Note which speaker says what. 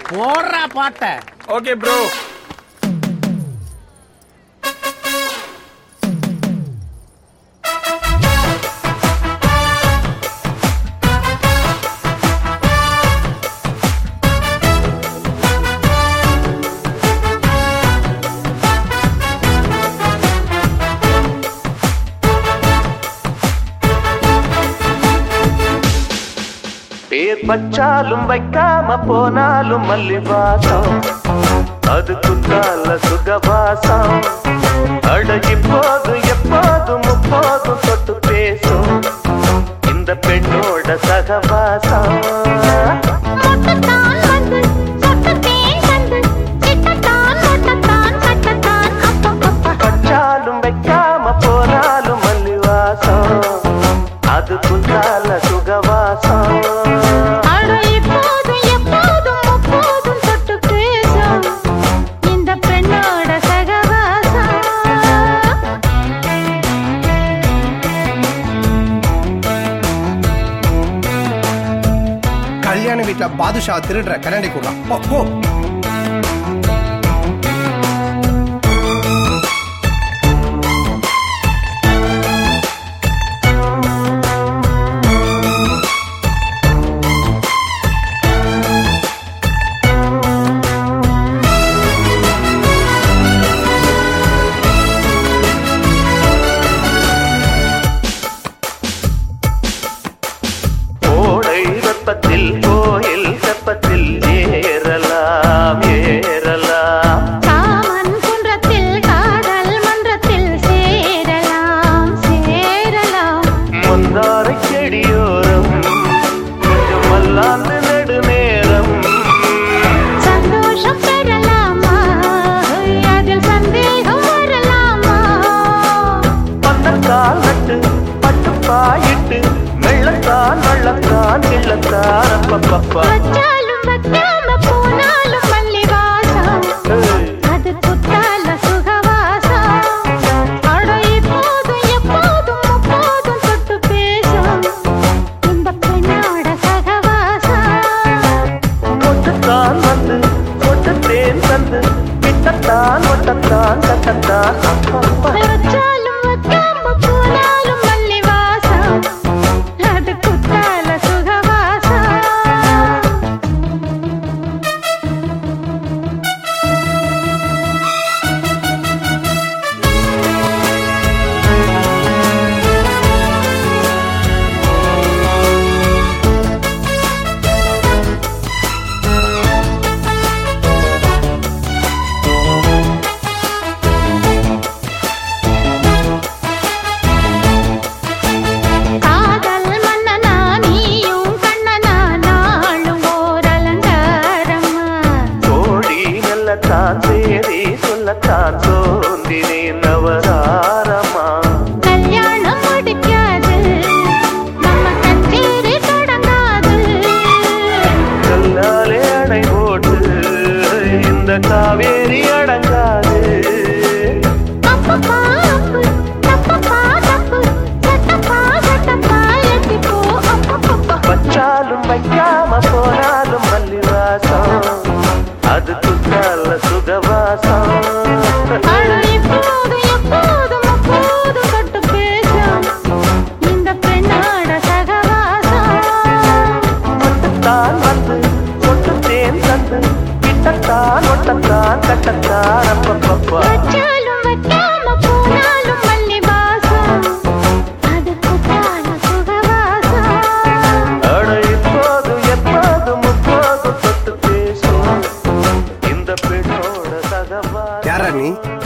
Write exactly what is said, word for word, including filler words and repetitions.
Speaker 1: போடுறா பாட்ட.
Speaker 2: Okay bro.
Speaker 3: பேர் பச்சாலும் வைக்காம போனாலும் மல்லிவாசம், அது குத்தால சுகவாசம். அடகி போதும் எப்போதும் முப்போதும் தொட்டு பேசும் இந்த பெண்ணோட சகவாசம். பச்சாலும் வைக்காம போனாலும் மல்லிவாசம், அது குத்தால சுகவாசம்.
Speaker 4: கல்யாண வீட்டுல பாதுஷா திருடுற கண்ணாடி கூட போ.
Speaker 3: கோயில் செப்பத்தில் ஏறலாம் ஏறலாம்,
Speaker 5: காமன் குன்றத்தில் காதல் மன்றத்தில் சேரலாம் சேரலாம்.
Speaker 3: மந்தாரை செடியோரம் கொஞ்சம் மல்லாந்து நெடுநேரம்
Speaker 5: சந்தோஷம் பெறலாமா, அதில் சந்தேகம் வரலாமா?
Speaker 3: பந்தக்கால் நட்டு பட்டு பாயிட்டு வெள்ளத்தான் வள்ளத்தான் கிள்ளத்தான் அப்பப்பப்பா.
Speaker 5: வச்சாலும் வைக்காம போனாலும் மல்லிவாசம், அது குத்தால சுகவாசம். அட இப்போதும் எப்போதும் முப்போதும் தொட்டு பேசும் இந்த பெண்ணோட சகவாசம்.
Speaker 3: ஒட்டுத்தான் வந்து ஒட்டுத்தேன் தந்து கிட்டத்தான் ஒட்டத்தான் கட்டத்தான் அப்பப்பா.
Speaker 5: வச்சாலும் வைக்காம போனாலும் மல்லிவாசம், அது குத்தால சுகவாசம்.
Speaker 3: சொல்லத்தான் சேரி சொல்லத்தான் தோன்றினே நவராரமா.
Speaker 5: கல்யாணம் முடிக்காது நம்ம கச்சேரி தொடங்காது,
Speaker 3: கல்லாலே அணை போட்டு இந்த காவேரி அடங்காது.
Speaker 5: அப்பப்பா அப்பு தப்பப்பா தப்பு சட்டப்பா சட்டப்பா எட்டிப்போ அப்பப்பப்பா.
Speaker 3: வச்சாலும் வைக்காம போனாலும் மல்லிவாசம், அது குத்தால சுகவாசம்.
Speaker 5: எப்போதும் எப்போதும் அப்போதும் தொட்டு பேசும் இந்த பெண்ணோட சகவாசம்.
Speaker 3: ஒட்டுத்தான் வந்து ஒட்டுத்தேன் தந்து கிட்டத்தான் ஒட்டத்தான் கட்டத்தான் அப்பப்பப்பா.
Speaker 5: வச்சாலும் வைக்காம போனாலும் மல்லிவாசம், அது குத்தால சுகவாசம்.
Speaker 3: அட இப்போதும் எப்போதும் முப்போதும் தொட்டு பேசும் இந்த பெண்ணோட சகவாசம்.
Speaker 4: யாரா நீ?